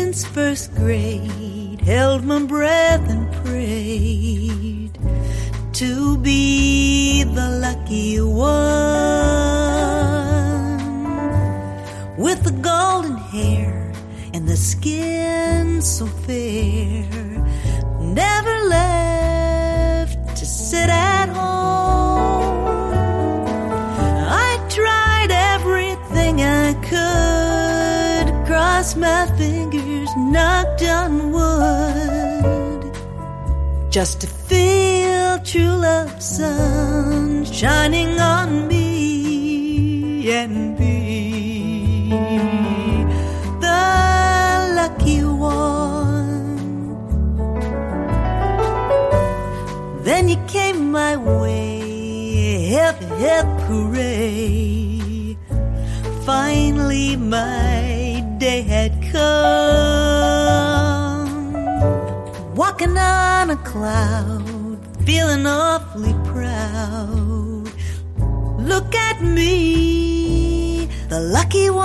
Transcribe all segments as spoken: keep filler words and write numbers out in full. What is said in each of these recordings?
since first grade, held my breath and prayed to be the lucky one, with the golden hair and the skin so fair, never left to sit at home. I tried everything I could, crossed my fingers, knocked on wood, just to feel true love's sun shining on me and be the lucky one. Then you came my way, hip hip hooray, finally my day had come, walking on a cloud, feeling awfully proud. Look at me, the lucky one.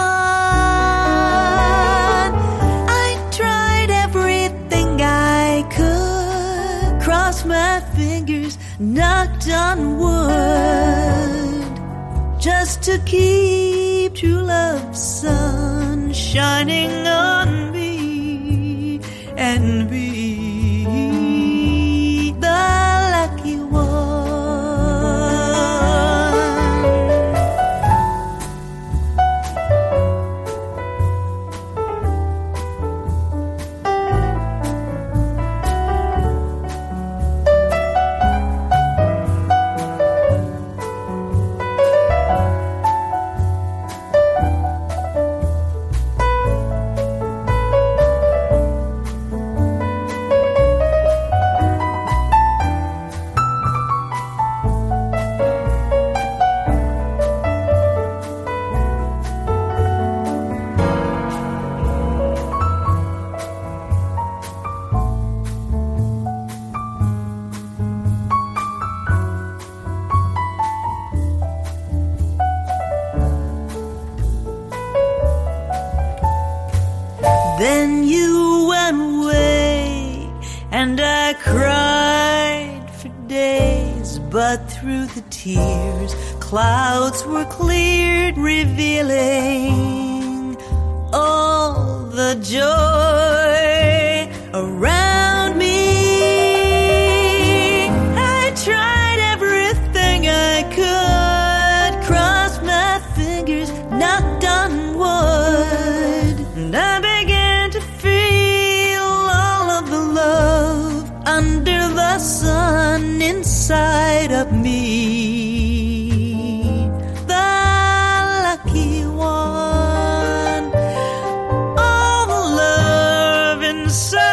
I tried everything I could, crossed my fingers, knocked on wood, just to keep true love's sun shining on me and be the lucky one. Then you went away, and I cried for days, but through the tears, clouds were cleared, revealing all the joy around me. I tried everything I could, crossed my fingers, knocked on wood, and I began to feel all of the love under the sun inside of me, the lucky one. All the love inside